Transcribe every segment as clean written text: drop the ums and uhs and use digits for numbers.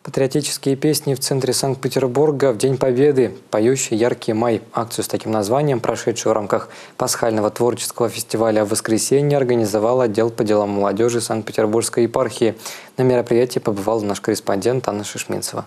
Патриотические песни в центре Санкт-Петербурга в День Победы. «Поющий яркий май». Акцию с таким названием, прошедшую в рамках пасхального творческого фестиваля в воскресенье, организовал отдел по делам молодежи Санкт-Петербургской епархии. На мероприятии побывал наш корреспондент Анна Шишминцева.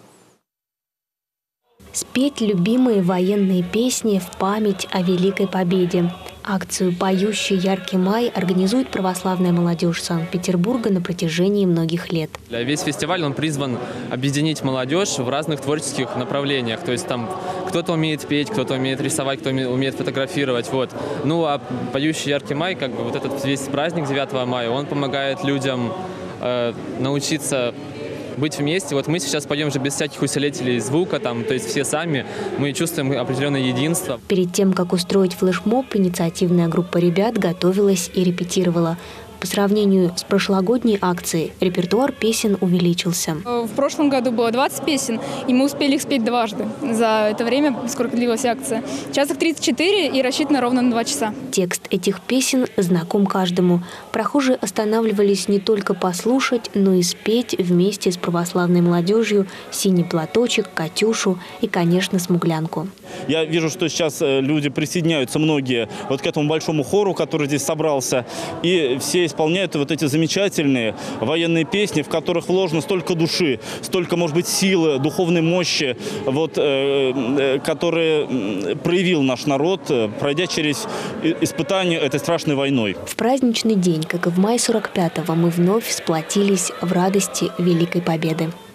Спеть любимые военные песни в память о Великой Победе. Акцию «Поющий яркий май» организует православная молодежь Санкт-Петербурга на протяжении многих лет. Весь фестиваль он призван объединить молодежь в разных творческих направлениях. То есть там кто-то умеет петь, кто-то умеет рисовать, кто умеет фотографировать. Вот. Ну а «Поющий яркий май», как бы вот этот весь праздник 9 мая, он помогает людям научиться быть вместе. Вот мы сейчас поем же без всяких усилителей звука, то есть все сами, мы чувствуем определенное единство. Перед тем, как устроить флешмоб, инициативная группа ребят готовилась и репетировала. По сравнению с прошлогодней акцией репертуар песен увеличился. В прошлом году было 20 песен, и мы успели их спеть дважды за это время, сколько длилась акция. Сейчас их 34 и рассчитано ровно на 2 часа. Текст этих песен знаком каждому. Прохожие останавливались не только послушать, но и спеть вместе с православной молодежью «Синий платочек», «Катюшу» и, конечно, «Смуглянку». Я вижу, что сейчас люди присоединяются, многие, вот к этому большому хору, который здесь собрался, и все исполняют вот эти замечательные военные песни, в которых вложено столько души, столько, может быть, силы, духовной мощи, вот, которые проявил наш народ, пройдя через испытания этой страшной войной. В праздничный день, как и в мае 45-го, мы вновь сплотились в радости Великой Победы.